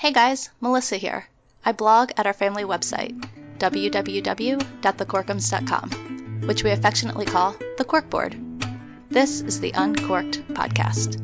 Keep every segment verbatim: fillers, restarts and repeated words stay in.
Hey guys, Melissa here. I blog at our family website, w w w dot the corkums dot com, which we affectionately call the Corkboard. This is the Uncorked Podcast.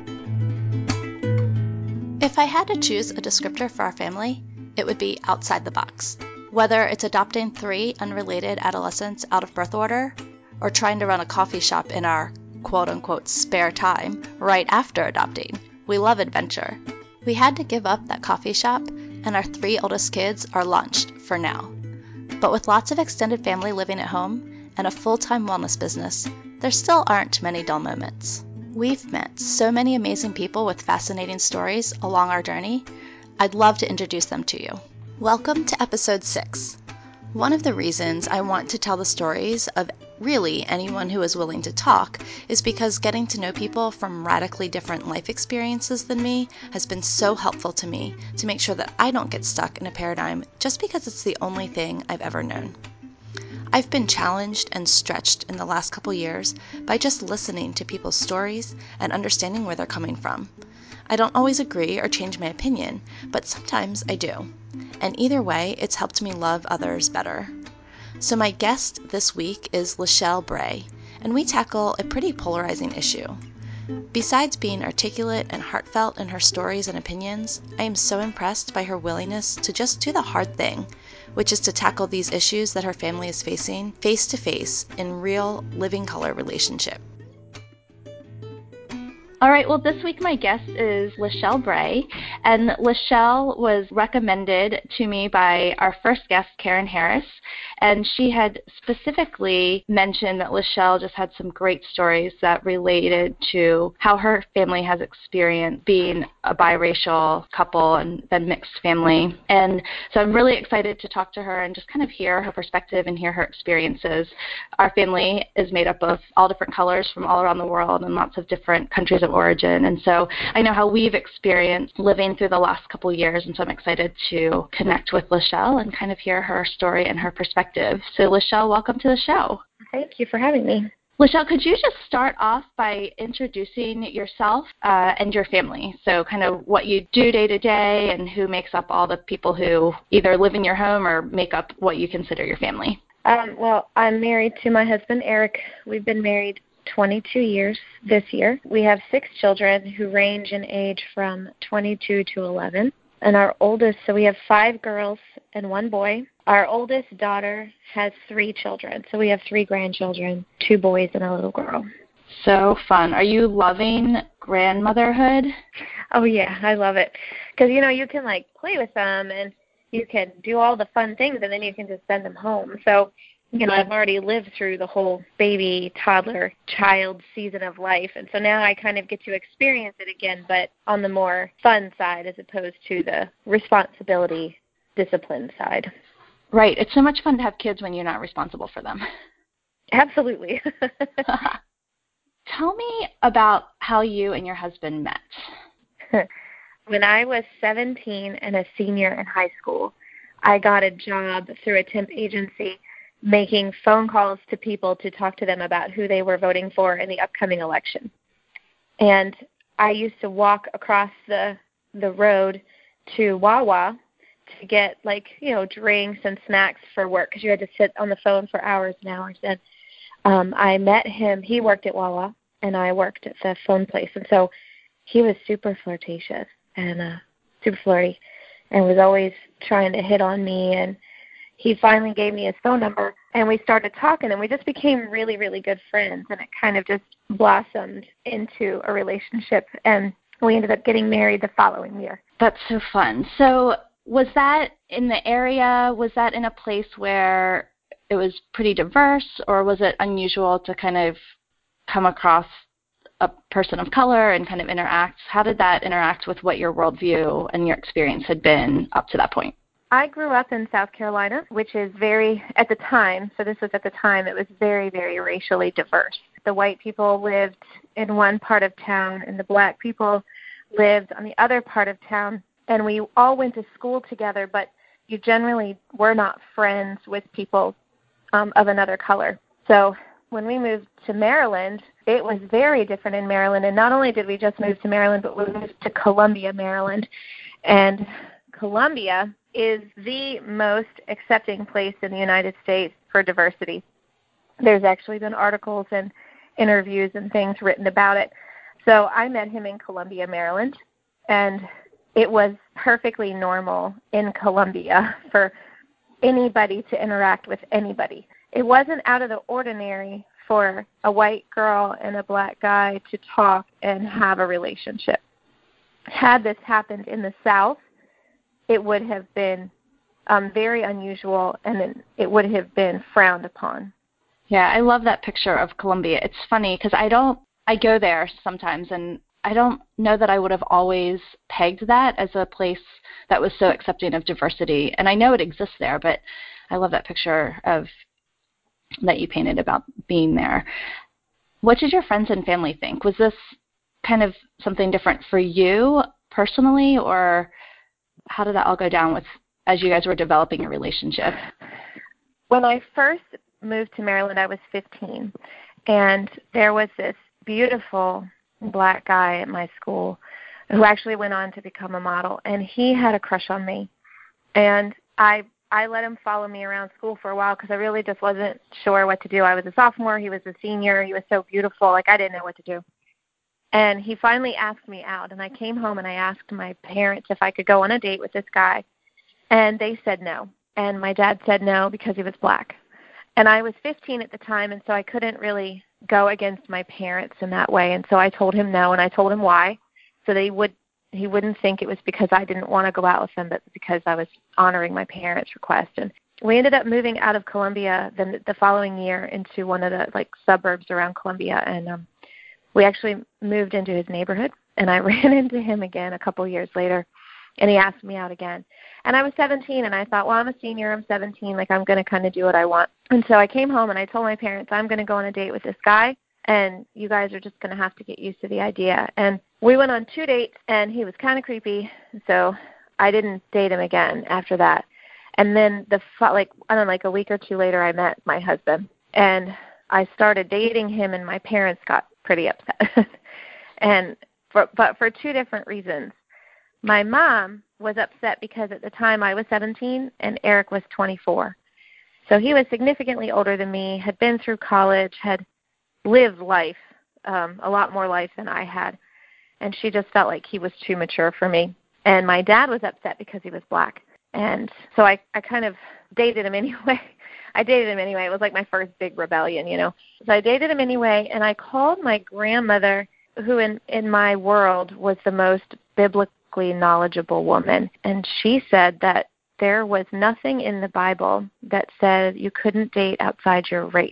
If I had to choose a descriptor for our family, it would be outside the box. Whether it's adopting three unrelated adolescents out of birth order, or trying to run a coffee shop in our quote-unquote spare time right after adopting, we love adventure. We had to give up that coffee shop, and our three oldest kids are launched for now. But with lots of extended family living at home and a full-time wellness business, there still aren't many dull moments. We've met so many amazing people with fascinating stories along our journey. I'd love to introduce them to you. Welcome to episode six. One of the reasons I want to tell the stories of really anyone who is willing to talk is because getting to know people from radically different life experiences than me has been so helpful to me to make sure that I don't get stuck in a paradigm just because it's the only thing I've ever known. I've been challenged and stretched in the last couple years by just listening to people's stories and understanding where they're coming from. I don't always agree or change my opinion, but sometimes I do. And either way, it's helped me love others better. So my guest this week is Lachelle Bray, and we tackle a pretty polarizing issue. Besides being articulate and heartfelt in her stories and opinions, I am so impressed by her willingness to just do the hard thing, which is to tackle these issues that her family is facing face to face in real, living color relationship. All right, well, this week my guest is Lachelle Bray, and Lachelle was recommended to me by our first guest, Karen Harris, and she had specifically mentioned that Lachelle just had some great stories that related to how her family has experienced being a biracial couple and then mixed family. And so I'm really excited to talk to her and just kind of hear her perspective and hear her experiences. Our family is made up of all different colors from all around the world and lots of different countries of origin. And so I know how we've experienced living through the last couple of years, and so I'm excited to connect with Lachelle and kind of hear her story and her perspective. So Lachelle, welcome to the show. Thank you for having me. Lachelle, could you just start off by introducing yourself uh, and your family? So kind of what you do day to day and who makes up all the people who either live in your home or make up what you consider your family. Um, well, I'm married to my husband, Eric. We've been married twenty-two years this year. We have six children who range in age from twenty-two to eleven. And our oldest, so we have five girls and one boy. Our oldest daughter has three children. So we have three grandchildren, two boys and a little girl. So fun. Are you loving grandmotherhood? Oh, yeah, I love it. Because, you know, you can, like, play with them and you can do all the fun things and then you can just send them home. So, you know, I've already lived through the whole baby, toddler, child season of life. And so now I kind of get to experience it again, but on the more fun side as opposed to the responsibility, discipline side. Right. It's so much fun to have kids when you're not responsible for them. Absolutely. Tell me about how you and your husband met. When I was seventeen and a senior in high school, I got a job through a temp agency making phone calls to people to talk to them about who they were voting for in the upcoming election. And I used to walk across the the road to Wawa to get, like, you know, drinks and snacks for work because you had to sit on the phone for hours and hours. And um, I met him. He worked at Wawa, and I worked at the phone place. And so he was super flirtatious and uh, super flirty and was always trying to hit on me. And he finally gave me his phone number, and we started talking, and we just became really, really good friends, and it kind of just blossomed into a relationship, and we ended up getting married the following year. That's so fun. So was that in the area, was that in a place where it was pretty diverse, or was it unusual to kind of come across a person of color and kind of interact? How did that interact with what your worldview and your experience had been up to that point? I grew up in South Carolina, which is very, at the time, so this was at the time, it was very, very racially diverse. The white people lived in one part of town, and the black people lived on the other part of town. And we all went to school together, but you generally were not friends with people um, of another color. So when we moved to Maryland, it was very different in Maryland. And not only did we just move to Maryland, but we moved to Columbia, Maryland. And Columbia is the most accepting place in the United States for diversity. There's actually been articles and interviews and things written about it. So I met him in Columbia, Maryland, and it was perfectly normal in Columbia for anybody to interact with anybody. It wasn't out of the ordinary for a white girl and a black guy to talk and have a relationship. Had this happened in the South, it would have been um, very unusual, and it would have been frowned upon. Yeah, I love that picture of Columbia. It's funny because I don't, I go there sometimes, and I don't know that I would have always pegged that as a place that was so accepting of diversity. And I know it exists there, but I love that picture of that you painted about being there. What did your friends and family think? Was this kind of something different for you personally, or how did that all go down with as you guys were developing a relationship? When I first moved to Maryland, I was fifteen, and there was this beautiful black guy at my school who actually went on to become a model, and he had a crush on me. And I I let him follow me around school for a while because I really just wasn't sure what to do. I was a sophomore. He was a senior. He was so beautiful. Like, I didn't know what to do. And he finally asked me out, and I came home and I asked my parents if I could go on a date with this guy, and they said no. And my dad said no because he was black. And I was fifteen at the time, and so I couldn't really go against my parents in that way. And so I told him no, and I told him why, so that he would he wouldn't think it was because I didn't want to go out with him, but because I was honoring my parents' request. And we ended up moving out of Columbia the, the following year into one of the like suburbs around Columbia, and um, we actually moved into his neighborhood. And I ran into him again a couple years later, and he asked me out again. And I was seventeen, and I thought, well, I'm a senior, I'm seventeen, like I'm going to kind of do what I want. And so I came home, and I told my parents, I'm going to go on a date with this guy, and you guys are just going to have to get used to the idea. And we went on two dates, and he was kind of creepy, so I didn't date him again after that. And then, the like I don't know, like a week or two later, I met my husband, and I started dating him, and my parents got pretty upset. and for, But for two different reasons. My mom was upset because at the time I was seventeen and Eric was twenty-four. So he was significantly older than me, had been through college, had lived life, um, a lot more life than I had. And she just felt like he was too mature for me. And my dad was upset because he was black. And so I, I kind of dated him anyway. I dated him anyway. It was like my first big rebellion, you know. So I dated him anyway, and I called my grandmother, who in, in my world was the most biblical, knowledgeable woman, and she said that there was nothing in the Bible that said you couldn't date outside your race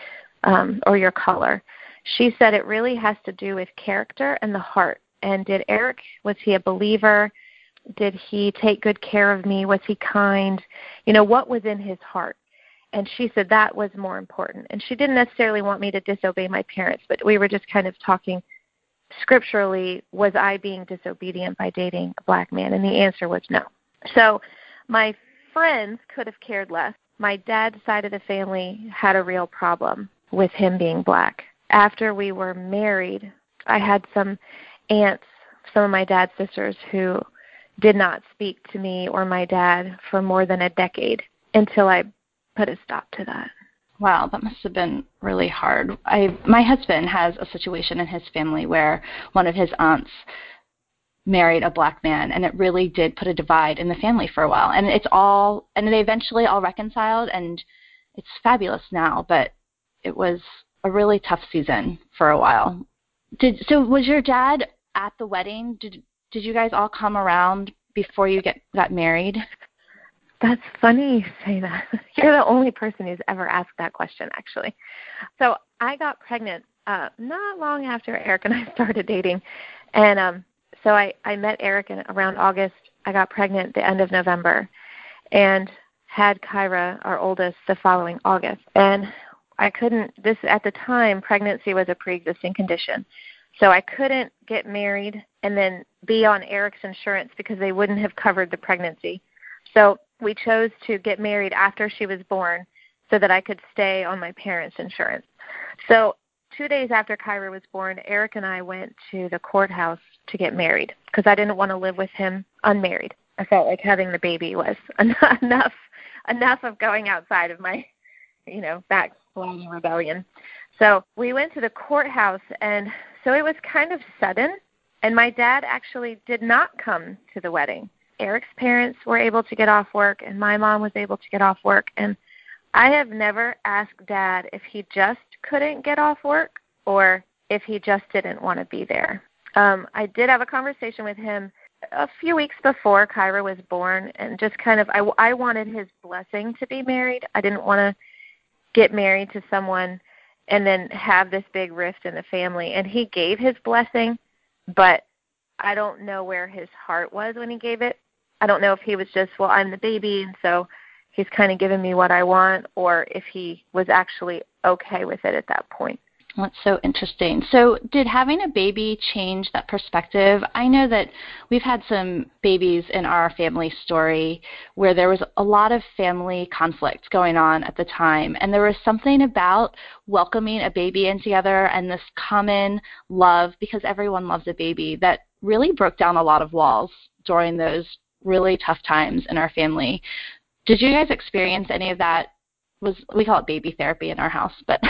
um, or your color. She said it really has to do with character and the heart. And did Eric, was he a believer? Did he take good care of me? Was he kind? You know, what was in his heart? And she said that was more important. And she didn't necessarily want me to disobey my parents, but we were just kind of talking scripturally, was I being disobedient by dating a black man? And the answer was no. So my friends could have cared less. My dad's side of the family had a real problem with him being black. After we were married, I had some aunts, some of my dad's sisters, who did not speak to me or my dad for more than a decade until I put a stop to that. Wow, that must have been really hard. I, my husband has a situation in his family where one of his aunts married a black man, and it really did put a divide in the family for a while. And it's all, and they eventually all reconciled, and it's fabulous now, but it was a really tough season for a while. Did so was your dad at the wedding? Did did you guys all come around before you get got married? That's funny you say that. You're the only person who's ever asked that question, actually. So I got pregnant uh, not long after Eric and I started dating. And um, so I, I met Eric in around August. I got pregnant the end of November and had Kyra, our oldest, the following August. And I couldn't, this at the time, pregnancy was a pre-existing condition. So I couldn't get married and then be on Eric's insurance because they wouldn't have covered the pregnancy. So we chose to get married after she was born so that I could stay on my parents' insurance. So two days after Kyra was born, Eric and I went to the courthouse to get married because I didn't want to live with him unmarried. I felt like having the baby was enough enough of going outside of my, you know, backsliding rebellion. So we went to the courthouse, and so it was kind of sudden, and my dad actually did not come to the wedding. Eric's parents were able to get off work, and my mom was able to get off work, and I have never asked Dad if he just couldn't get off work or if he just didn't want to be there. Um, I did have a conversation with him a few weeks before Kyra was born, and just kind of, I, I wanted his blessing to be married. I didn't want to get married to someone and then have this big rift in the family. And he gave his blessing, but I don't know where his heart was when he gave it. I don't know if he was just, well, I'm the baby, and so he's kind of giving me what I want, or if he was actually okay with it at that point. That's so interesting. So did having a baby change that perspective? I know that we've had some babies in our family story where there was a lot of family conflict going on at the time, and there was something about welcoming a baby in together and this common love, because everyone loves a baby, that really broke down a lot of walls during those really tough times in our family. Did you guys experience any of that? Was we call it baby therapy in our house, but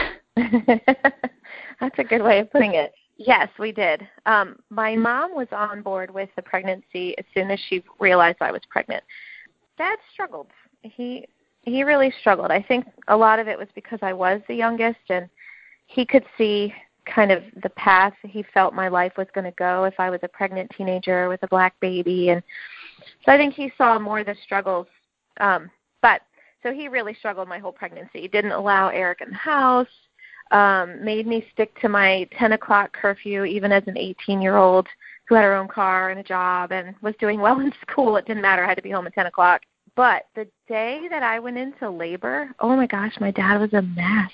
that's a good way of putting it. Yes, we did. Um, my mom was on board with the pregnancy as soon as she realized I was pregnant. Dad struggled. He he really struggled. I think a lot of it was because I was the youngest, and he could see kind of the path he felt my life was going to go if I was a pregnant teenager with a black baby. And so I think he saw more of the struggles. Um, but so he really struggled my whole pregnancy. He didn't allow Eric in the house, um, made me stick to my ten o'clock curfew even as an eighteen-year-old who had her own car and a job and was doing well in school. It didn't matter. I had to be home at ten o'clock. But the day that I went into labor, oh, my gosh, my dad was a mess.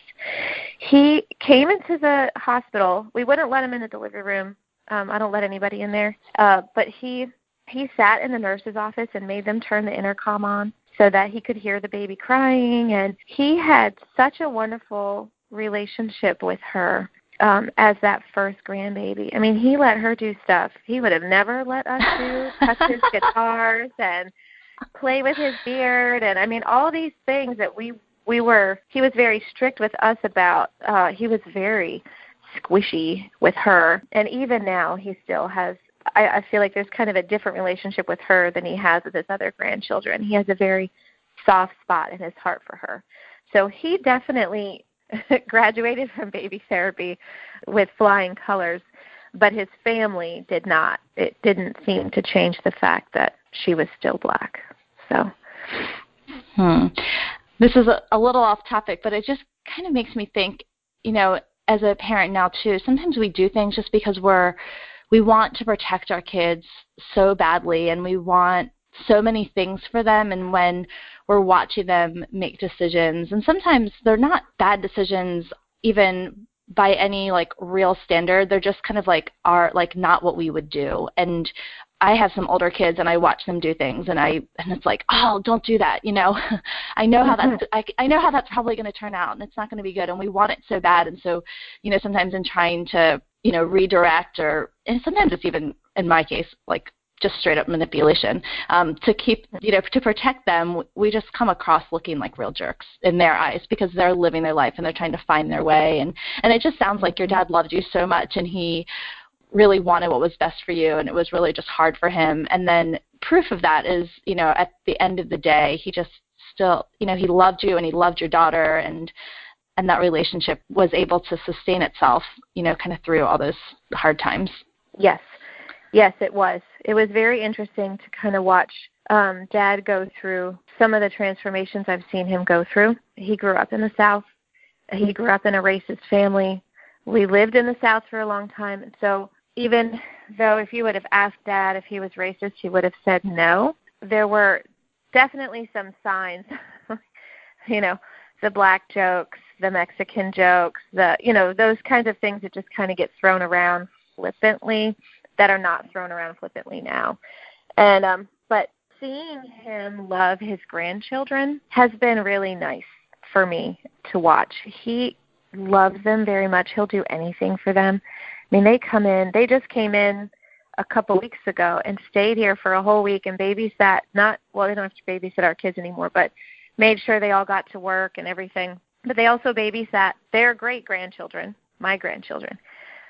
He came into the hospital. We wouldn't let him in the delivery room. Um, I don't let anybody in there. Uh, but he he sat in the nurse's office and made them turn the intercom on so that he could hear the baby crying. And he had such a wonderful relationship with her um, as that first grandbaby. I mean, he let her do stuff he would have never let us do, touch his guitars and play with his beard. And, I mean, all these things that we, we were, he was very strict with us about. Uh, he was very squishy with her. And even now he still has, I, I feel like there's kind of a different relationship with her than he has with his other grandchildren. He has a very soft spot in his heart for her. So he definitely graduated from baby therapy with flying colors, but his family did not. It didn't seem to change the fact that she was still black. So, hmm. This is a, a little off topic, but it just kind of makes me think, you know, as a parent now too, sometimes we do things just because we're we want to protect our kids so badly, and we want so many things for them. And when we're watching them make decisions, and sometimes they're not bad decisions even by any like real standard, they're just kind of like are like not what we would do. And I have some older kids, and I watch them do things, and I and it's like, oh, don't do that, you know. I know how that's I, I know how that's probably going to turn out, and it's not going to be good, and we want it so bad. And so, you know, sometimes in trying to, you know, redirect, or and sometimes it's even in my case like just straight up manipulation um, to keep, you know, to protect them, we just come across looking like real jerks in their eyes because they're living their life and they're trying to find their way. And and it just sounds like your dad loved you so much, and he really wanted what was best for you, and it was really just hard for him. And then proof of that is, you know, at the end of the day, he just still, you know, he loved you and he loved your daughter, and and that relationship was able to sustain itself, you know, kind of through all those hard times. Yes. Yes, it was. It was very interesting to kind of watch um, Dad go through some of the transformations I've seen him go through. He grew up in the South. He grew up in a racist family. We lived in the South for a long time. And so even though if you would have asked Dad if he was racist, he would have said no, there were definitely some signs, you know, the black jokes, the Mexican jokes, the, you know, those kinds of things that just kind of get thrown around flippantly that are not thrown around flippantly now. And um, but seeing him love his grandchildren has been really nice for me to watch. He loves them very much. He'll do anything for them. I mean, they come in, they just came in a couple weeks ago and stayed here for a whole week and babysat, not, well, they don't have to babysit our kids anymore, but made sure they all got to work and everything. But they also babysat their great-grandchildren, my grandchildren.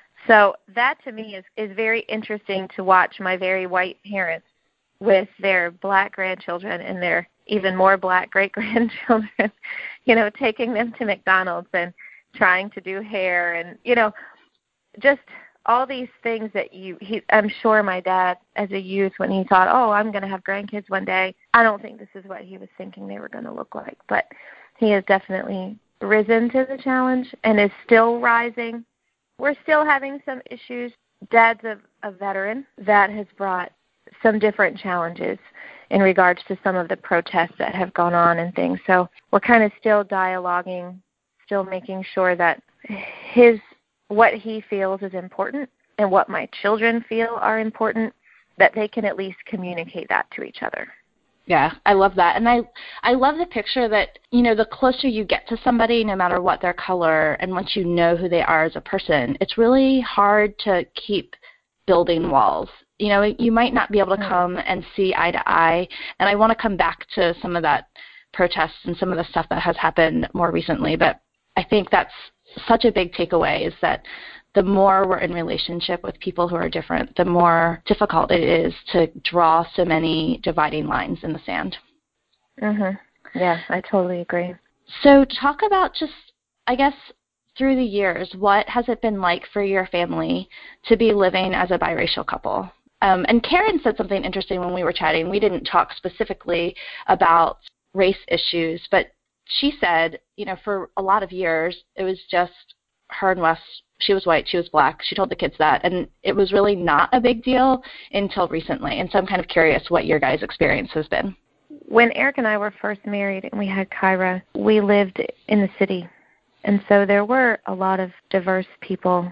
So that to me is, is very interesting to watch my very white parents with their black grandchildren and their even more black great-grandchildren, you know, taking them to McDonald's and trying to do hair and, you know, just all these things that you, he, I'm sure my dad as a youth when he thought, oh, I'm going to have grandkids one day, I don't think this is what he was thinking they were going to look like. But he has definitely risen to the challenge and is still rising. We're still having some issues. Dad's a, a veteran. That has brought some different challenges in regards to some of the protests that have gone on and things. So we're kind of still dialoguing, still making sure that his what he feels is important and what my children feel are important, that they can at least communicate that to each other. Yeah, I love that. And I I love the picture that, you know, the closer you get to somebody, no matter what their color, and once you know who they are as a person, it's really hard to keep building walls. You know, you might not be able to come and see eye to eye. And I want to come back to some of that protests and some of the stuff that has happened more recently. But I think that's such a big takeaway, is that the more we're in relationship with people who are different, the more difficult it is to draw so many dividing lines in the sand. Mhm. Yeah, I totally agree. So talk about just, I guess, through the years, what has it been like for your family to be living as a biracial couple? Um, and Karen said something interesting when we were chatting. We didn't talk specifically about race issues, but she said, you know, for a lot of years, it was just her and Wes. She was white, she was black. She told the kids that, and it was really not a big deal until recently. And so I'm kind of curious what your guys' experience has been. When Eric and I were first married and we had Kyra, we lived in the city. And so there were a lot of diverse people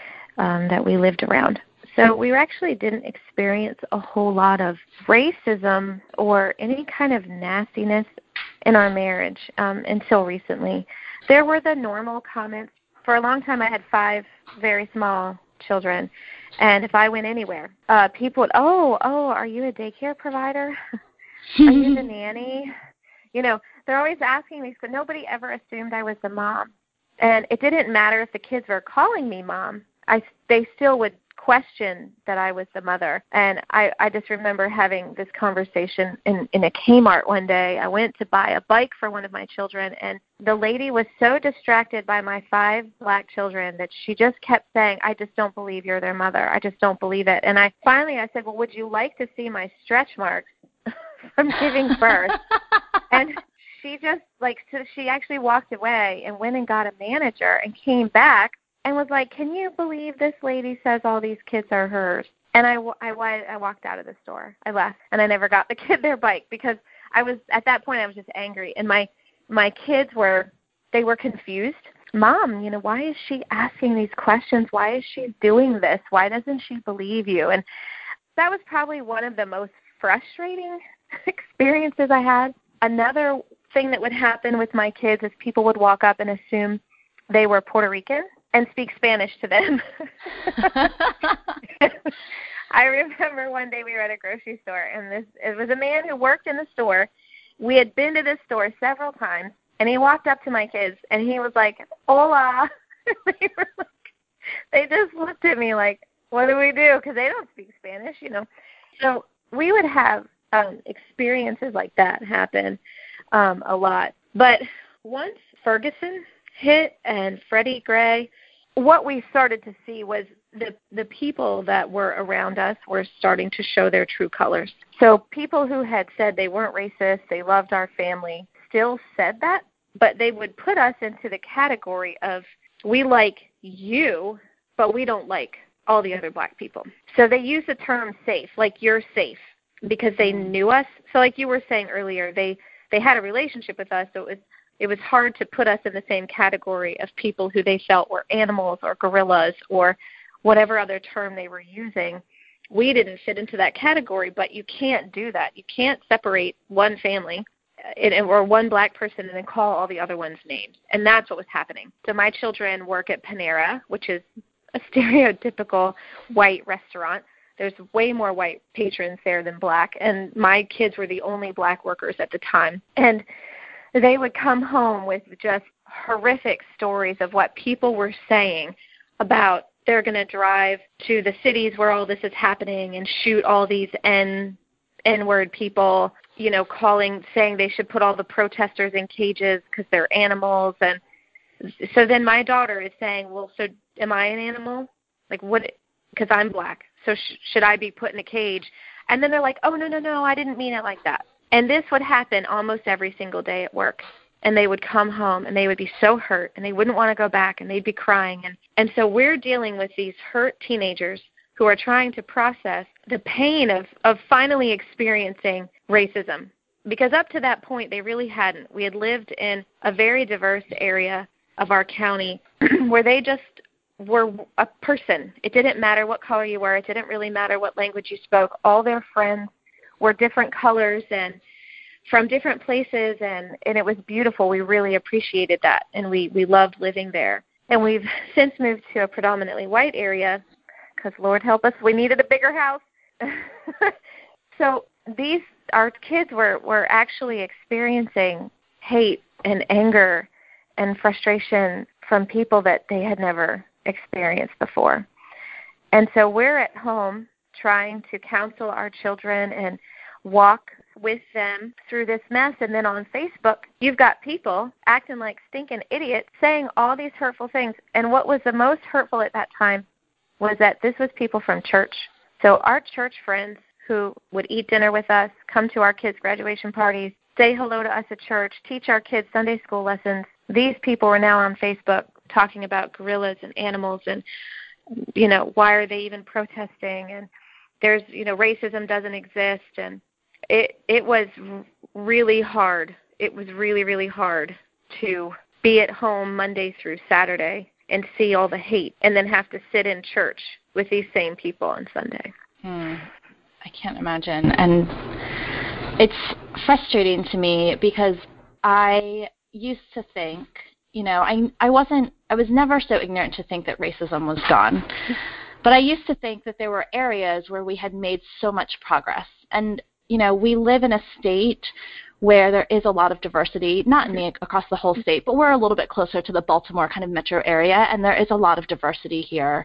um, that we lived around. So we actually didn't experience a whole lot of racism or any kind of nastiness in our marriage um, until recently. There were the normal comments. For a long time, I had five very small children, and if I went anywhere, uh, people would, oh, oh, are you a daycare provider? Are you the nanny? You know, they're always asking me, but nobody ever assumed I was the mom. And it didn't matter if the kids were calling me mom. I, they still would question that I was the mother. And I, I just remember having this conversation in, in a Kmart one day. I went to buy a bike for one of my children, and the lady was so distracted by my five black children that she just kept saying, I just don't believe you're their mother. I just don't believe it. And I finally, I said, well, would you like to see my stretch marks from giving birth? And she just, like, so she actually walked away and went and got a manager and came back and was like, can you believe this lady says all these kids are hers? And I, I, I walked out of the store. I left, and I never got the kid their bike because I was, at that point, I was just angry. And my, my kids were, they were confused. Mom, you know, why is she asking these questions? Why is she doing this? Why doesn't she believe you? And that was probably one of the most frustrating experiences I had. Another thing that would happen with my kids is people would walk up and assume they were Puerto Rican and speak Spanish to them. I remember one day we were at a grocery store, and this it was a man who worked in the store. We had been to this store several times, and he walked up to my kids, and he was like, hola. they, were like, they just looked at me like, what do we do? Because they don't speak Spanish, you know. So we would have um, experiences like that happen um, a lot. But once Ferguson hit and Freddie Gray, what we started to see was the the people that were around us were starting to show their true colors. So people who had said they weren't racist, they loved our family, still said that, but they would put us into the category of, we like you, but we don't like all the other black people. So they use the term safe, like you're safe, because they knew us. So like you were saying earlier, they, they had a relationship with us, so it was It was hard to put us in the same category of people who they felt were animals or gorillas or whatever other term they were using. We didn't fit into that category, but you can't do that. You can't separate one family it, or one black person and then call all the other ones names. And that's what was happening. So my children work at Panera, which is a stereotypical white restaurant. There's way more white patrons there than black, and my kids were the only black workers at the time. And they would come home with just horrific stories of what people were saying about they're going to drive to the cities where all this is happening and shoot all these N, N-word people, you know, calling, saying they should put all the protesters in cages because they're animals. And so then my daughter is saying, well, so am I an animal? Like, what? Because I'm black. So sh- should I be put in a cage? And then they're like, oh, no, no, no, I didn't mean it like that. And this would happen almost every single day at work. And they would come home and they would be so hurt and they wouldn't want to go back and they'd be crying. And, and so we're dealing with these hurt teenagers who are trying to process the pain of, of finally experiencing racism. Because up to that point, they really hadn't. We had lived in a very diverse area of our county where they just were a person. It didn't matter what color you were. It didn't really matter what language you spoke. All their friends were different colors and from different places, and, and it was beautiful. We really appreciated that, and we, we loved living there. And we've since moved to a predominantly white area because, Lord help us, we needed a bigger house. So these our kids were, were actually experiencing hate and anger and frustration from people that they had never experienced before. And so we're at home trying to counsel our children and walk with them through this mess. And then on Facebook, you've got people acting like stinking idiots saying all these hurtful things. And what was the most hurtful at that time was that this was people from church. So our church friends who would eat dinner with us, come to our kids' graduation parties, say hello to us at church, teach our kids Sunday school lessons. These people are now on Facebook talking about gorillas and animals and, you know, why are they even protesting? And there's, you know, racism doesn't exist. And it it was really hard. It was really, really hard to be at home Monday through Saturday and see all the hate and then have to sit in church with these same people on Sunday. Hmm. I can't imagine. And it's frustrating to me because I used to think, you know, I I wasn't, I was never so ignorant to think that racism was gone. But I used to think that there were areas where we had made so much progress. And, you know, we live in a state where there is a lot of diversity, not in the, across the whole state, but we're a little bit closer to the Baltimore kind of metro area, and there is a lot of diversity here.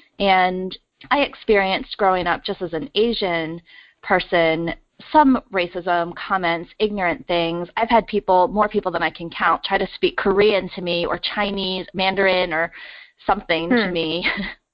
And I experienced growing up just as an Asian person some racism, comments, ignorant things. I've had people, more people than I can count, try to speak Korean to me or Chinese, Mandarin or something hmm. to me,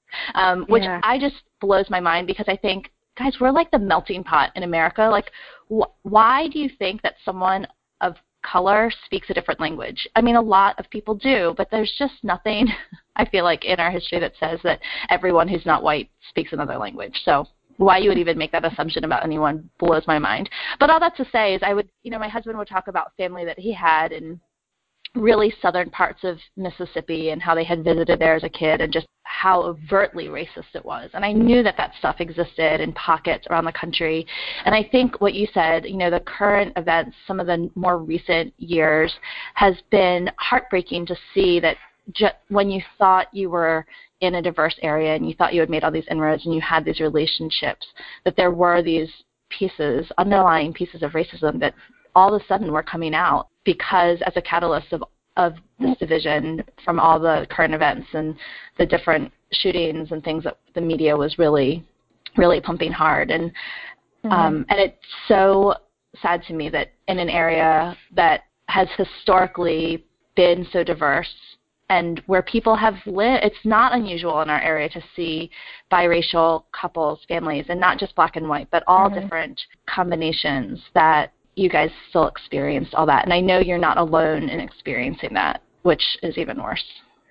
um, which yeah. I just blows my mind because I think, guys, we're like the melting pot in America. Like, wh- why do you think that someone of color speaks a different language? I mean, a lot of people do, but there's just nothing, I feel like, in our history that says that everyone who's not white speaks another language. So why you would even make that assumption about anyone blows my mind. But all that to say is I would, you know, my husband would talk about family that he had in really southern parts of Mississippi and how they had visited there as a kid and just how overtly racist it was. And I knew that that stuff existed in pockets around the country. And I think what you said, you know, the current events, some of the more recent years, has been heartbreaking to see that just when you thought you were in a diverse area and you thought you had made all these inroads and you had these relationships, that there were these pieces, underlying pieces of racism that all of a sudden were coming out because as a catalyst of, of this division from all the current events and the different shootings and things that the media was really, really pumping hard. And mm-hmm. um, and it's so sad to me that in an area that has historically been so diverse and where people have lived, it's not unusual in our area to see biracial couples, families, and not just black and white, but all mm-hmm. different combinations that you guys still experienced all that. And I know you're not alone in experiencing that, which is even worse.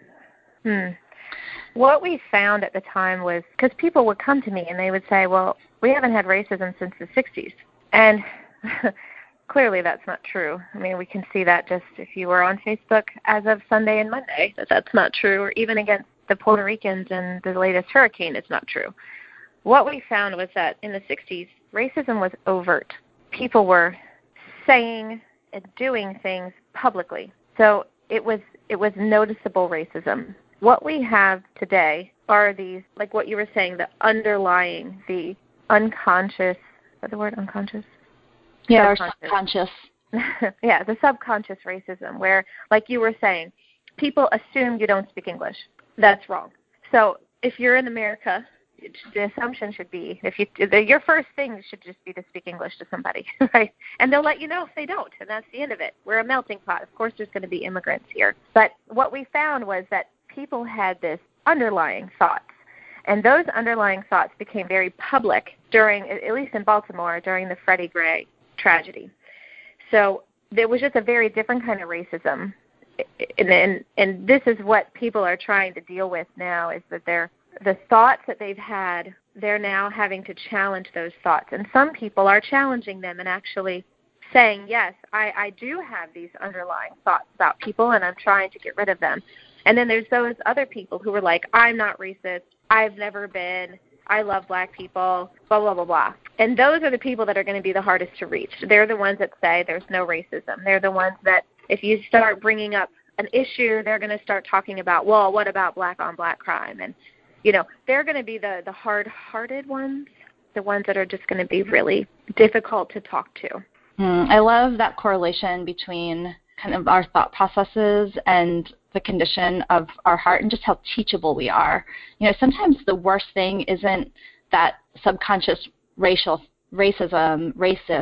Hmm. What we found at the time was, because people would come to me and they would say, well, we haven't had racism since the sixties. And clearly that's not true. I mean, we can see that just if you were on Facebook as of Sunday and Monday, that that's not true, or even against the Puerto Ricans and the latest hurricane, it's not true. What we found was that in the sixties, racism was overt. People were saying and doing things publicly. So it was it was noticeable racism. What we have today are these, like what you were saying, the underlying, the unconscious, is that the word unconscious? Yeah, subconscious. Or subconscious. Yeah, the subconscious racism, where, like you were saying, people assume you don't speak English. That's wrong. So if you're in America, it, the assumption should be, if you, the, your first thing should just be to speak English to somebody, right? And they'll let you know if they don't, and that's the end of it. We're a melting pot. Of course there's going to be immigrants here. But what we found was that people had this underlying thoughts, and those underlying thoughts became very public during, at least in Baltimore, during the Freddie Gray tragedy. So there was just a very different kind of racism, and, and and this is what people are trying to deal with now, is that they're, the thoughts that they've had, they're now having to challenge those thoughts. And some people are challenging them and actually saying, yes, I, I do have these underlying thoughts about people, and I'm trying to get rid of them. And then there's those other people who are like, I'm not racist, I've never been, I love black people, blah, blah, blah, blah. And those are the people that are going to be the hardest to reach. They're the ones that say there's no racism. They're the ones that if you start bringing up an issue, they're going to start talking about, well, what about black-on-black crime? And, you know, they're going to be the, the hard-hearted ones, the ones that are just going to be really difficult to talk to. Mm, I love that correlation between kind of our thought processes and the condition of our heart and just how teachable we are. You know, sometimes the worst thing isn't that subconscious racial racism, racist,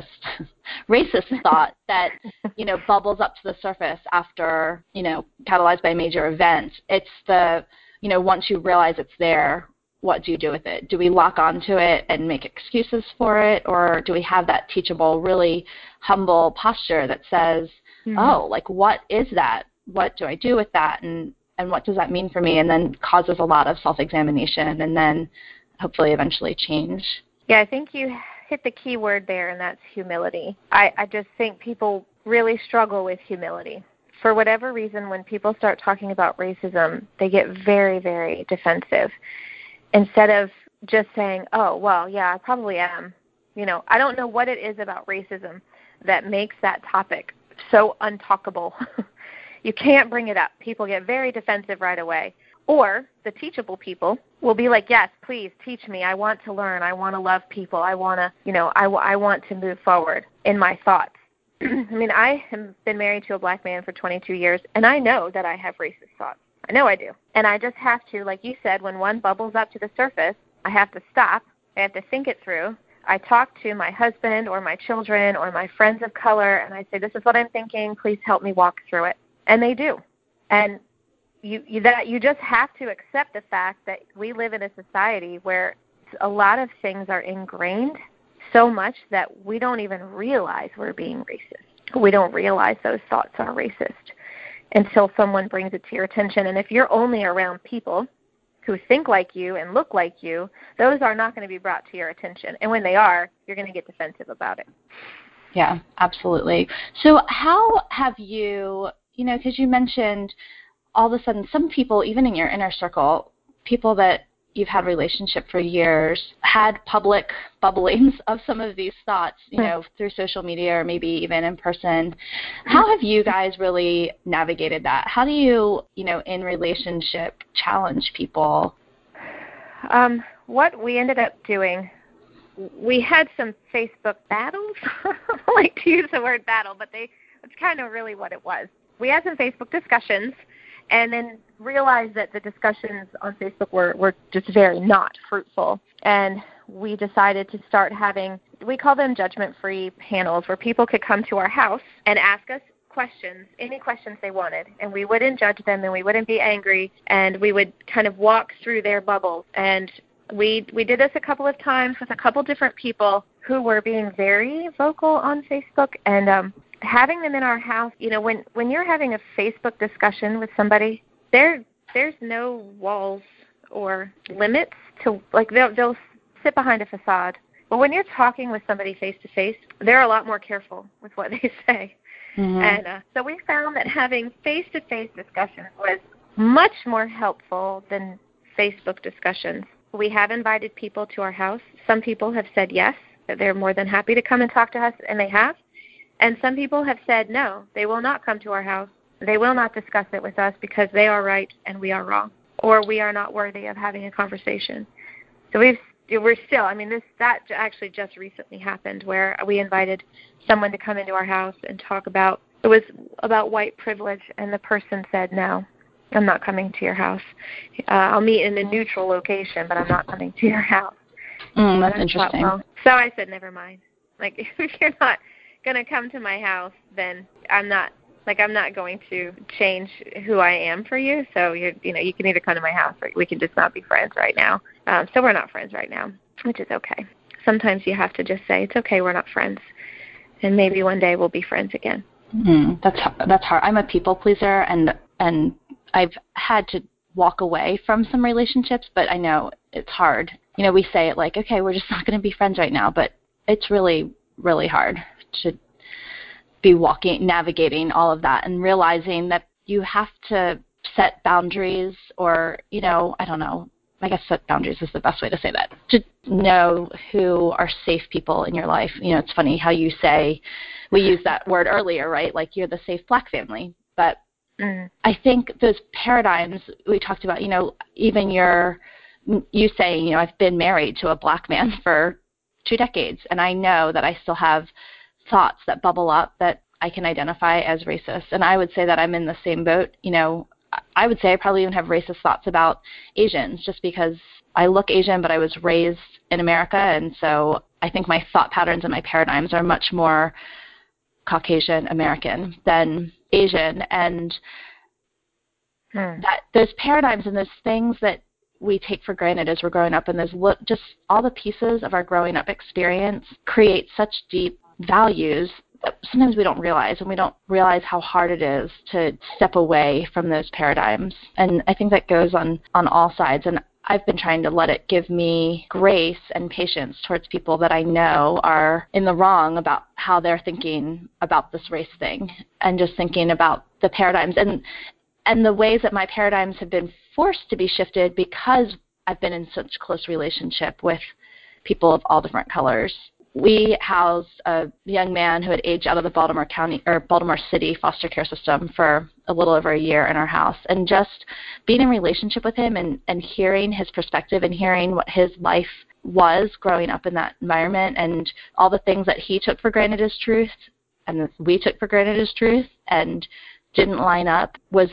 racist thought that, you know, bubbles up to the surface after, you know, catalyzed by a major event. It's the, you know, once you realize it's there, what do you do with it? Do we lock onto it and make excuses for it, or do we have that teachable, really humble posture that says, mm-hmm. oh, like, what is that? What do I do with that? And, and what does that mean for me? And then causes a lot of self-examination and then hopefully eventually change. Yeah, I think you hit the key word there, and that's humility. I, I just think people really struggle with humility. For whatever reason, when people start talking about racism, they get very, very defensive. Instead of just saying, oh, well, yeah, I probably am. You know, I don't know what it is about racism that makes that topic so untalkable. You can't bring it up. People get very defensive right away. Or the teachable people will be like, yes, please teach me. I want to learn. I want to love people. I want to, you know, I, w- I want to move forward in my thoughts. I mean, I have been married to a black man for twenty-two years, and I know that I have racist thoughts. I know I do. And I just have to, like you said, when one bubbles up to the surface, I have to stop. I have to think it through. I talk to my husband or my children or my friends of color, and I say, this is what I'm thinking. Please help me walk through it. And they do. And you, you, that, you just have to accept the fact that we live in a society where a lot of things are ingrained so much that we don't even realize we're being racist. We don't realize those thoughts are racist until someone brings it to your attention. And if you're only around people who think like you and look like you, those are not going to be brought to your attention. And when they are, you're going to get defensive about it. Yeah, absolutely. So how have you, you know, because you mentioned all of a sudden some people, even in your inner circle, people that you've had relationship for years, had public bubblings of some of these thoughts, you know, through social media or maybe even in person. How have you guys really navigated that? How do you, you know, in relationship challenge people? Um, what we ended up doing, we had some Facebook battles. I like to use the word battle, but they it's kind of really what it was. We had some Facebook discussions, and then realized that the discussions on Facebook were, were just very not fruitful. And we decided to start having, we call them judgment-free panels, where people could come to our house and ask us questions, any questions they wanted. And we wouldn't judge them, and we wouldn't be angry, and we would kind of walk through their bubbles. And we we did this a couple of times with a couple different people who were being very vocal on Facebook. And um, having them in our house, you know, when, when you're having a Facebook discussion with somebody, there there's no walls or limits to, like, they'll, they'll sit behind a facade. But when you're talking with somebody face-to-face, they're a lot more careful with what they say. Mm-hmm. And uh, so we found that having face-to-face discussions was much more helpful than Facebook discussions. We have invited people to our house. Some people have said yes, that they're more than happy to come and talk to us, and they have. And some people have said, no, they will not come to our house. They will not discuss it with us because they are right and we are wrong, or we are not worthy of having a conversation. So we've, we're still, I mean, this that actually just recently happened where we invited someone to come into our house and talk about, it was about white privilege, and the person said, no, I'm not coming to your house. Uh, I'll meet in a neutral location, but I'm not coming to your house. Mm, that's interesting. Thought, well, so I said, never mind. Like, if you're not going to come to my house, then I'm not, like, I'm not going to change who I am for you. So, you you know, you can either come to my house or we can just not be friends right now. Um, so we're not friends right now, which is okay. Sometimes you have to just say, it's okay, we're not friends. And maybe one day we'll be friends again. Mm, that's that's hard. I'm a people pleaser, and and I've had to walk away from some relationships, but I know it's hard. You know, we say it like, okay, we're just not going to be friends right now, but it's really, really hard to be walking, navigating all of that and realizing that you have to set boundaries, or, you know, I don't know, I guess set boundaries is the best way to say that, to know who are safe people in your life. You know, it's funny how you say, we used that word earlier, right? Like, you're the safe Black family. But mm. I think those paradigms we talked about, you know, even your, you saying, you know, I've been married to a Black man for two decades, and I know that I still have thoughts that bubble up that I can identify as racist. And I would say that I'm in the same boat. You know, I would say I probably even have racist thoughts about Asians, just because I look Asian, but I was raised in America. And so I think my thought patterns and my paradigms are much more Caucasian American than Asian. And hmm. that those paradigms and those things that we take for granted as we're growing up, and those lo- just all the pieces of our growing up experience create such deep values that sometimes we don't realize, and we don't realize how hard it is to step away from those paradigms. And I think that goes on, on all sides. And I've been trying to let it give me grace and patience towards people that I know are in the wrong about how they're thinking about this race thing, and just thinking about the paradigms and and the ways that my paradigms have been forced to be shifted because I've been in such close relationship with people of all different colors. We housed a young man who had aged out of the Baltimore County or Baltimore City foster care system for a little over a year in our house. And just being in relationship with him and, and hearing his perspective and hearing what his life was growing up in that environment, and all the things that he took for granted as truth and that we took for granted as truth and didn't line up, was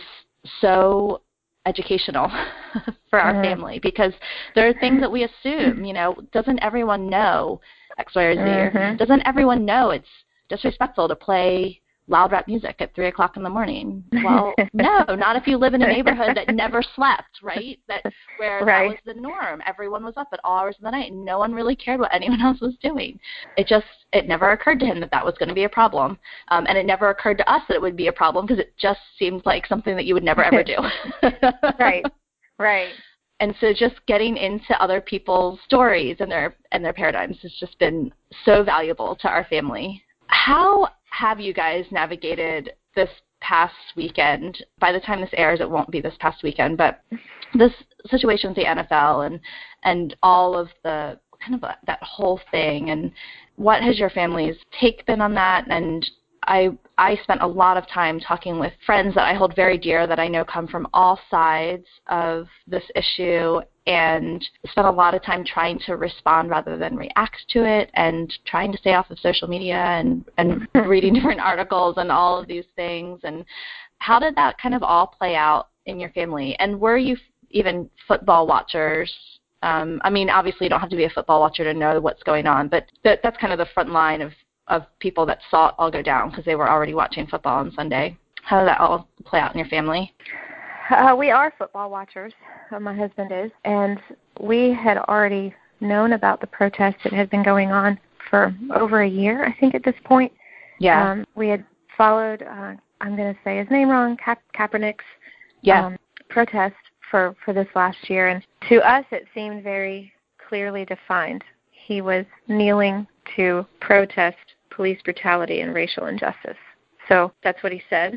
so educational for our mm-hmm. family, because there are things that we assume, you know, doesn't everyone know X, Y, or Z? Mm-hmm. Doesn't everyone know it's disrespectful to play loud rap music at three o'clock in the morning? Well, no, not if you live in a neighborhood that never slept, right? That where right. that was the norm. Everyone was up at all hours of the night, and no one really cared what anyone else was doing. It just, it never occurred to him that that was going to be a problem. Um, and it never occurred to us that it would be a problem, because it just seemed like something that you would never, ever do. Right, right. And so just getting into other people's stories and their and their paradigms has just been so valuable to our family. How have you guys navigated this past weekend? By the time this airs, it won't be this past weekend, but this situation with the N F L and and all of the kind of that whole thing, and what has your family's take been on that? And I I spent a lot of time talking with friends that I hold very dear, that I know come from all sides of this issue, and spent a lot of time trying to respond rather than react to it, and trying to stay off of social media and, and reading different articles and all of these things. And how did that kind of all play out in your family? And were you even football watchers? Um, I mean, obviously you don't have to be a football watcher to know what's going on, but that, that's kind of the front line of of people that saw it all go down because they were already watching football on Sunday. How did that all play out in your family? Uh, we are football watchers. Uh, my husband is. And we had already known about the protest that had been going on for over a year, I think, at this point. Yeah. Um, we had followed, uh, I'm going to say his name wrong, Ka- Kaepernick's yeah. um, protest for, for this last year. And to us, it seemed very clearly defined. He was kneeling to protest police brutality and racial injustice. So that's what he said.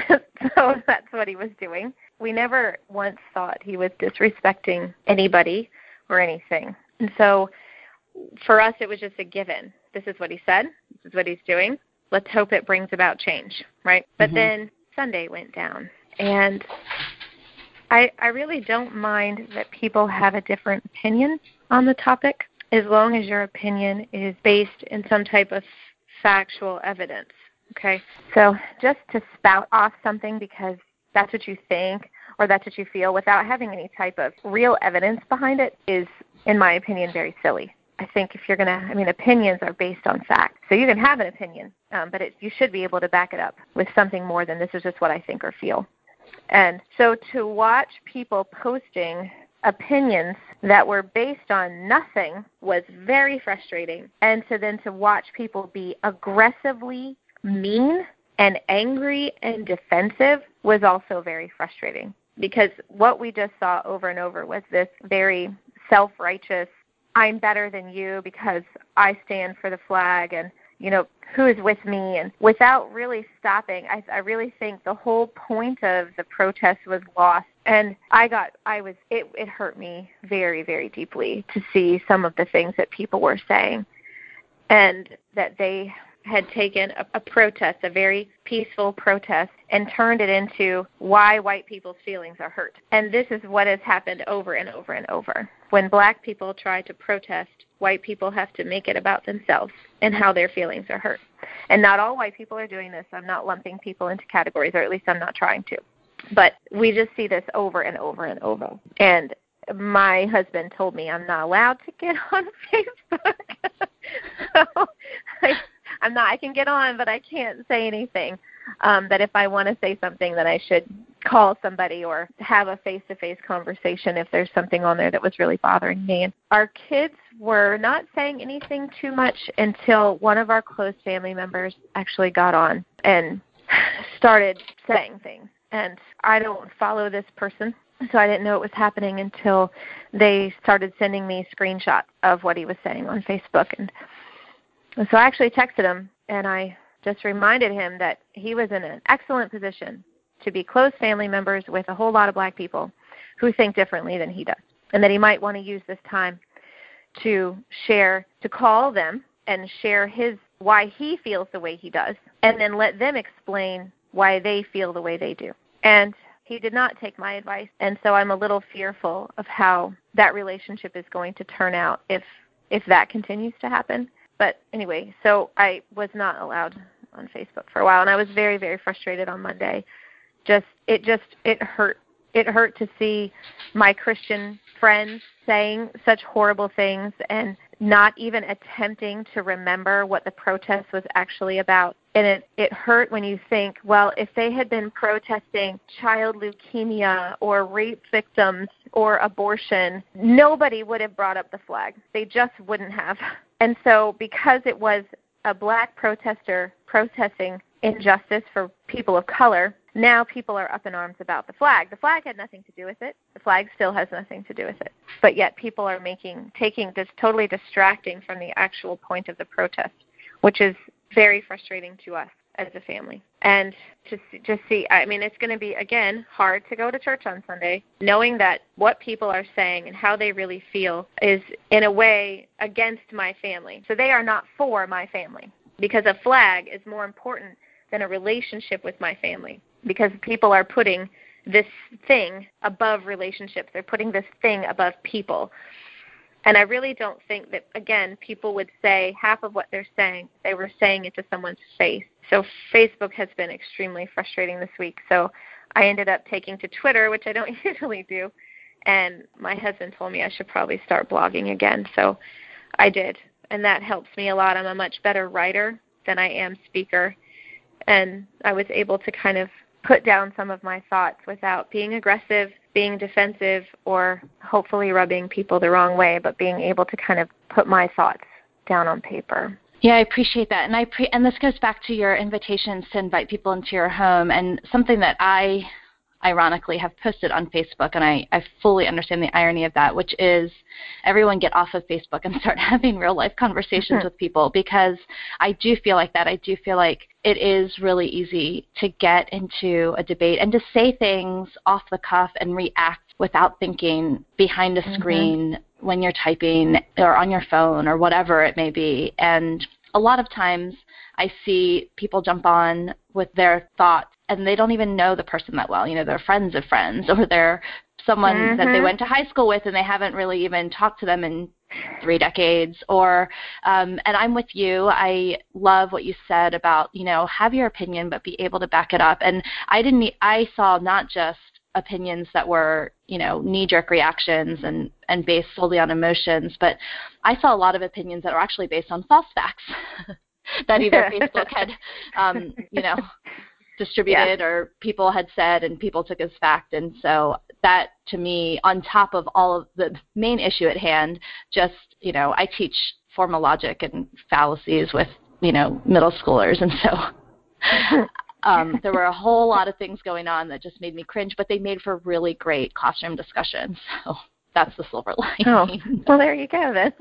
So that's what he was doing. We never once thought he was disrespecting anybody or anything. And so for us, it was just a given. This is what he said. This is what he's doing. let's hope it brings about change, right? But mm-hmm. then Sunday went down, and I, I really don't mind that people have a different opinion on the topic, as long as your opinion is based in some type of factual evidence, okay? So just to spout off something because that's what you think or that's what you feel without having any type of real evidence behind it is, in my opinion, very silly. I think if you're going to, I mean, opinions are based on fact. So you can have an opinion, um, but it, you should be able to back it up with something more than this is just what I think or feel. And so to watch people posting opinions that were based on nothing was very frustrating. And so then to watch people be aggressively mean and angry and defensive was also very frustrating, because what we just saw over and over was this very self-righteous, I'm better than you because I stand for the flag, and, you know, who is with me? And without really stopping, I, I really think the whole point of the protest was lost. And I got, I was, it, it hurt me very, very deeply to see some of the things that people were saying, and that they had taken a, a protest, a very peaceful protest, and turned it into why white people's feelings are hurt. And this is what has happened over and over and over. When black people try to protest, white people have to make it about themselves and how their feelings are hurt. And not all white people are doing this. I'm not lumping people into categories, or at least I'm not trying to. But we just see this over and over and over. And my husband told me I'm not allowed to get on Facebook. so I, I'm not. I can get on, but I can't say anything. Um, that if I want to say something, then I should call somebody or have a face-to-face conversation if there's something on there that was really bothering me. And our kids were not saying anything too much until one of our close family members actually got on and started saying things. And I don't follow this person, so I didn't know it was happening until they started sending me screenshots of what he was saying on Facebook. And so I actually texted him, and I just reminded him that he was in an excellent position to be close family members with a whole lot of black people who think differently than he does, and that he might want to use this time to share, to call them and share his why he feels the way he does, and then let them explain why they feel the way they do. And he did not take my advice, and so I'm a little fearful of how that relationship is going to turn out if if that continues to happen. But anyway, so I was not allowed on Facebook for a while, and I was very, very frustrated on Monday. Just it just it hurt. It hurt to see my Christian friends saying such horrible things and not even attempting to remember what the protest was actually about. And it, it hurt when you think, well, if they had been protesting child leukemia or rape victims or abortion, nobody would have brought up the flag. They just wouldn't have. And so because it was a black protester protesting injustice for people of color, now people are up in arms about the flag. The flag had nothing to do with it. The flag still has nothing to do with it. But yet people are making, taking this totally distracting from the actual point of the protest, which is very frustrating to us as a family. And to just see, I mean, it's going to be, again, hard to go to church on Sunday, knowing that what people are saying and how they really feel is, in a way, against my family. So they are not for my family, because a flag is more important than a relationship with my family, because people are putting this thing above relationships. They're putting this thing above people. And I really don't think that, again, people would say half of what they're saying, they were saying it to someone's face. So Facebook has been extremely frustrating this week. So I ended up taking to Twitter, which I don't usually do, and my husband told me I should probably start blogging again. So I did, and that helps me a lot. I'm a much better writer than I am speaker, and I was able to kind of put down some of my thoughts without being aggressive, being defensive, or hopefully rubbing people the wrong way, but being able to kind of put my thoughts down on paper. Yeah, I appreciate that. And I pre- and this goes back to your invitations to invite people into your home, and something that I ironically have posted on Facebook, and I, I fully understand the irony of that, which is everyone get off of Facebook and start having real life conversations mm-hmm. with people, because I do feel like that. I do feel like it is really easy to get into a debate and to say things off the cuff and react without thinking behind a mm-hmm. screen when you're typing or on your phone or whatever it may be. And a lot of times I see people jump on with their thoughts and they don't even know the person that well. You know, they're friends of friends, or they're someone mm-hmm. that they went to high school with and they haven't really even talked to them in three decades. Or, um, and I'm with you. I love what you said about, you know, have your opinion, but be able to back it up. And I didn't, I saw not just opinions that were, you know, knee-jerk reactions and, and based solely on emotions, but I saw a lot of opinions that were actually based on false facts that either Facebook had, um, you know, distributed yeah. or people had said and people took as fact. And so that, to me, on top of all of the main issue at hand, just, you know, I teach formal logic and fallacies with, you know, middle schoolers. And so um, there were a whole lot of things going on that just made me cringe, but they made for really great classroom discussions. So that's the silver lining. Oh, well, there you go then.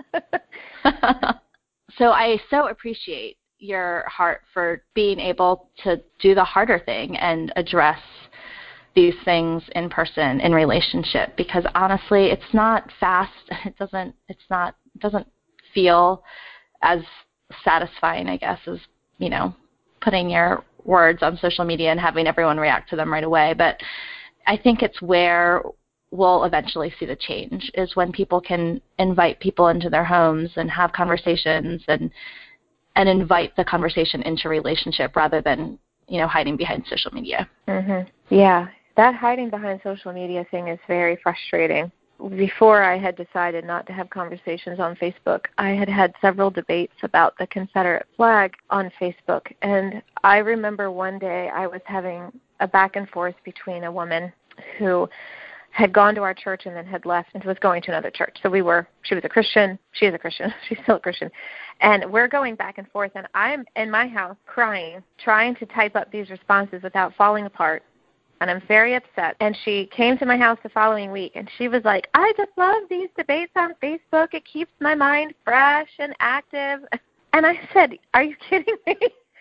So I so appreciate your heart for being able to do the harder thing and address these things in person, in relationship, because honestly, it's not fast. It doesn't, it's not, it doesn't feel as satisfying, I guess, as, you know, putting your words on social media and having everyone react to them right away. But I think it's where we'll eventually see the change, is when people can invite people into their homes and have conversations and and invite the conversation into relationship rather than, you know, hiding behind social media. Mm-hmm. Yeah, that hiding behind social media thing is very frustrating. Before I had decided not to have conversations on Facebook, I had had several debates about the Confederate flag on Facebook. And I remember one day I was having a back and forth between a woman who had gone to our church and then had left and was going to another church. So we were, she was a Christian, she is a Christian, she's still a Christian. And we're going back and forth, and I'm in my house crying, trying to type up these responses without falling apart. And I'm very upset. And she came to my house the following week, and she was like, I just love these debates on Facebook. It keeps my mind fresh and active. And I said, are you kidding me?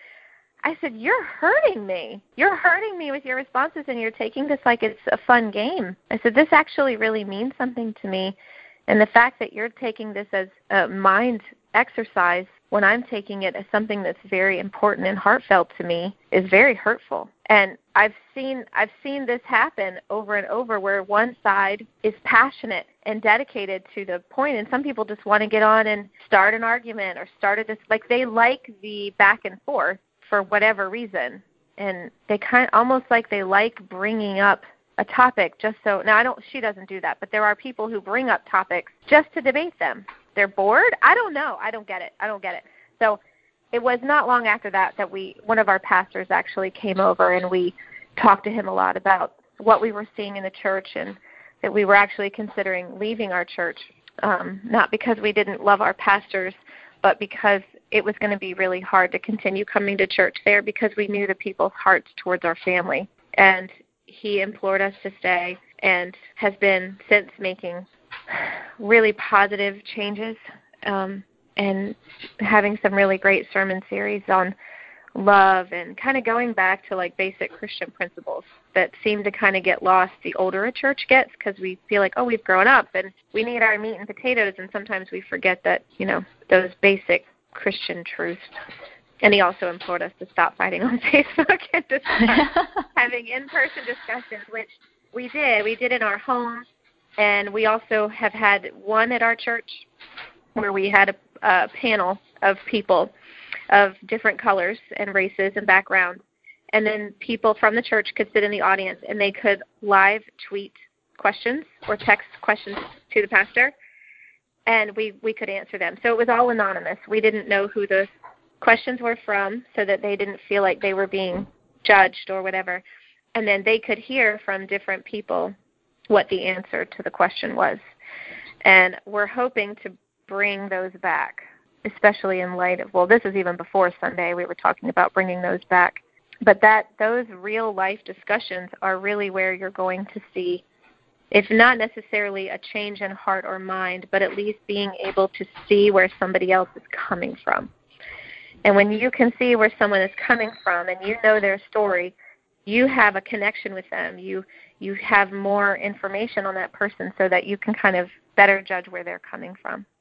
I said, you're hurting me. You're hurting me with your responses, and you're taking this like it's a fun game. I said, this actually really means something to me. And the fact that you're taking this as a mind exercise when I'm taking it as something that's very important and heartfelt to me is very hurtful. And I've seen I've seen this happen over and over, where one side is passionate and dedicated to the point, and some people just want to get on and start an argument or start a dis- like they like the back and forth for whatever reason, and they kind of almost like they like bringing up a topic just so. Now I don't. She doesn't do that, but there are people who bring up topics just to debate them. They're bored. I don't know. I don't get it. I don't get it. So it was not long after that that we, one of our pastors actually came over, and we talked to him a lot about what we were seeing in the church, and that we were actually considering leaving our church, um, not because we didn't love our pastors, but because it was going to be really hard to continue coming to church there, because we knew the people's hearts towards our family. And he implored us to stay, and has been since making really positive changes, um, and having some really great sermon series on love, and kind of going back to like basic Christian principles that seem to kind of get lost the older a church gets, because we feel like, oh, we've grown up and we need our meat and potatoes, and sometimes we forget that, you know, those basic Christian truths. And he also implored us to stop fighting on Facebook and to start having in-person discussions, which we did. We did in our home, and we also have had one at our church where we had a, a panel of people of different colors and races and backgrounds. And then people from the church could sit in the audience, and they could live tweet questions or text questions to the pastor, and we, we could answer them. So it was all anonymous. We didn't know who the questions were from, so that they didn't feel like they were being judged or whatever. And then they could hear from different people what the answer to the question was. And we're hoping to bring those back, especially in light of, well, this is even before Sunday, we were talking about bringing those back. But that those real-life discussions are really where you're going to see, if not necessarily a change in heart or mind, but at least being able to see where somebody else is coming from. And when you can see where someone is coming from and you know their story, you have a connection with them. You you have more information on that person, so that you can kind of better judge where they're coming from.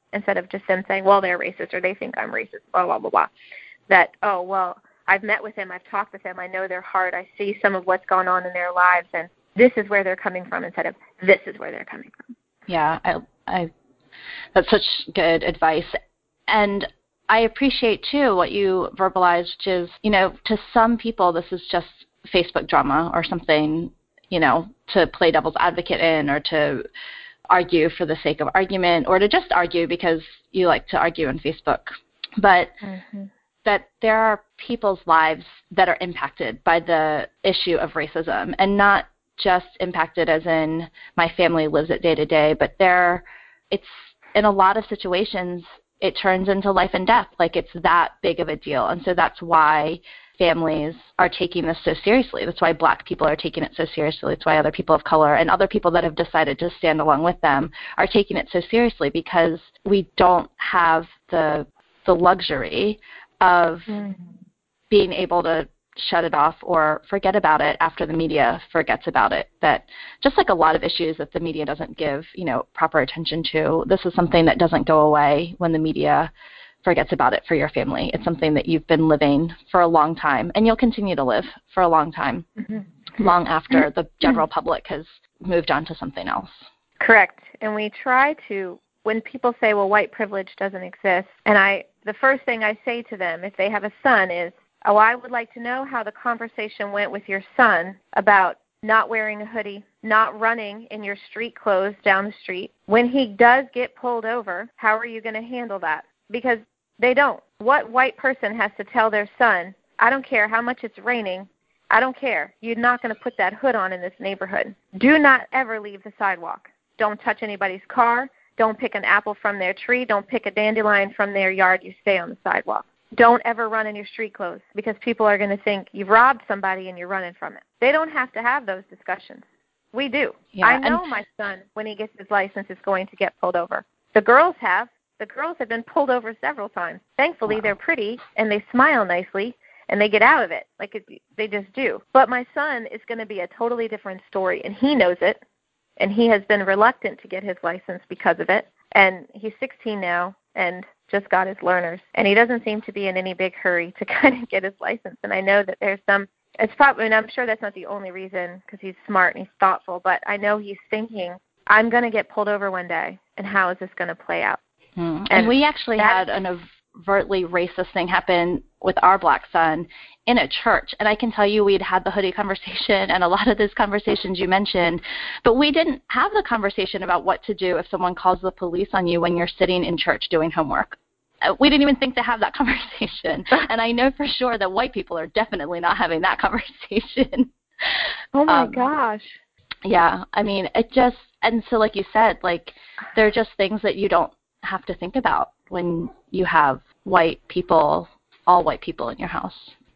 instead of just them saying, well, they're racist or they think I'm racist, blah, blah, blah, blah. That, oh, well, I've met with them, I've talked with them, I know their heart, I see some of what's going on in their lives, and this is where they're coming from instead of this is where they're coming from. Yeah, I, I that's such good advice. And I appreciate, too, what you verbalized, which is, you know, to some people this is just Facebook drama or something, you know, to play devil's advocate in or to argue for the sake of argument or to just argue because you like to argue on Facebook. But mm-hmm. that there are people's lives that are impacted by the issue of racism, and not just impacted as in my family lives it day to day, but there, it's in a lot of situations, it turns into life and death. Like it's that big of a deal. And so that's why families are taking this so seriously. That's why Black people are taking it so seriously. It's why other people of color and other people that have decided to stand along with them are taking it so seriously, because we don't have the the luxury of mm. being able to shut it off or forget about it after the media forgets about it. That just like a lot of issues that the media doesn't give, you know, proper attention to, this is something that doesn't go away when the media forgets about it for your family. It's something that you've been living for a long time, and you'll continue to live for a long time, mm-hmm. long after the general public has moved on to something else. Correct. And we try to, when people say, well, white privilege doesn't exist, and I, the first thing I say to them, if they have a son, is, oh, I would like to know how the conversation went with your son about not wearing a hoodie, not running in your street clothes down the street. When he does get pulled over, how are you going to handle that? Because they don't. What white person has to tell their son, I don't care how much it's raining, I don't care. You're not going to put that hood on in this neighborhood. Do not ever leave the sidewalk. Don't touch anybody's car. Don't pick an apple from their tree. Don't pick a dandelion from their yard. You stay on the sidewalk. Don't ever run in your street clothes, because people are going to think you've robbed somebody and you're running from it. They don't have to have those discussions. We do. Yeah, I know my son, when he gets his license, is going to get pulled over. The girls have. The girls have been pulled over several times. Thankfully, wow. They're pretty, and they smile nicely, and they get out of it. Like it, they just do. But my son is going to be a totally different story, and he knows it, and he has been reluctant to get his license because of it. And he's sixteen now, and just got his learners, and he doesn't seem to be in any big hurry to kind of get his license. And I know that there's some, it's probably, and I'm sure that's not the only reason, because he's smart and he's thoughtful, but I know he's thinking, I'm going to get pulled over one day, and how is this going to play out? Hmm. And, and we actually had an overtly racist thing happen with our Black son in a church. And I can tell you we'd had the hoodie conversation and a lot of those conversations you mentioned, but we didn't have the conversation about what to do if someone calls the police on you when you're sitting in church doing homework. We didn't even think to have that conversation. And I know for sure that white people are definitely not having that conversation. Oh, my um, gosh. Yeah. I mean, it just, and so like you said, like, they're just things that you don't have to think about when you have white people, all white people in your house.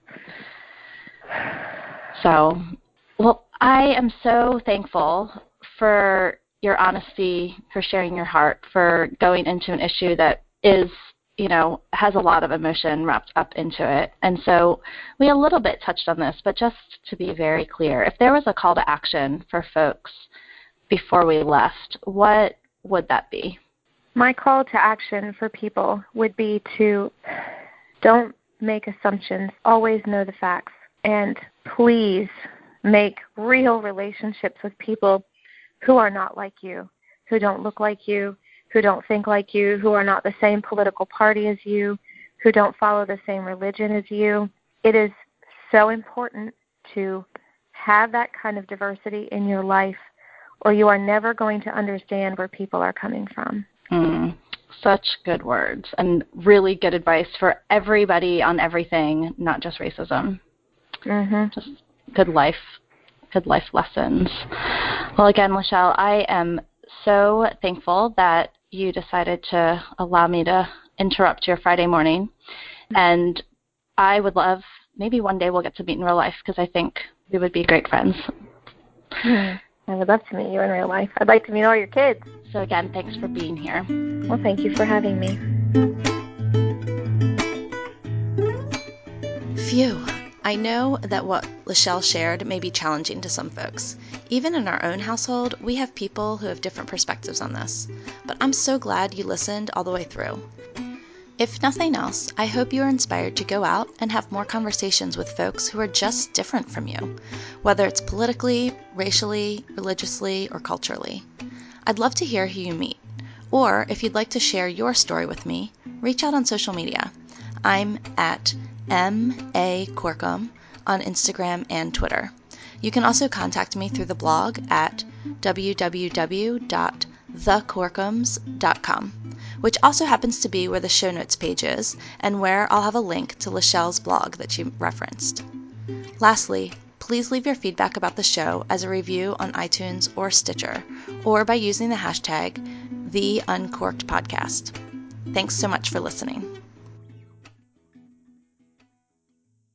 So, well, I am so thankful for your honesty, for sharing your heart, for going into an issue that is, you know, has a lot of emotion wrapped up into it. And so we a little bit touched on this, but just to be very clear, if there was a call to action for folks before we left, what would that be? My call to action for people would be to don't make assumptions, always know the facts, and please make real relationships with people who are not like you, who don't look like you, who don't think like you, who are not the same political party as you, who don't follow the same religion as you. It is so important to have that kind of diversity in your life, or you are never going to understand where people are coming from. Mm, such good words and really good advice for everybody on everything, not just racism. Mm-hmm. Just good life, good life lessons. Well, again, Lachelle, I am so thankful that you decided to allow me to interrupt your Friday morning. And I would love, maybe one day we'll get to meet in real life, because I think we would be great friends. Mm. I would love to meet you in real life. I'd like to meet all your kids. So again, thanks for being here. Well, thank you for having me. Phew. I know that what Lachelle shared may be challenging to some folks. Even in our own household, we have people who have different perspectives on this, but I'm so glad you listened all the way through. If nothing else, I hope you are inspired to go out and have more conversations with folks who are just different from you, whether it's politically, racially, religiously, or culturally. I'd love to hear who you meet, or if you'd like to share your story with me, reach out on social media. I'm at M A Corkum on Instagram and Twitter. You can also contact me through the blog at w w w dot the corkums dot com, which also happens to be where the show notes page is and where I'll have a link to Lachelle's blog that she referenced. Lastly, please leave your feedback about the show as a review on iTunes or Stitcher, or by using the hashtag The Uncorked Podcast. Thanks so much for listening.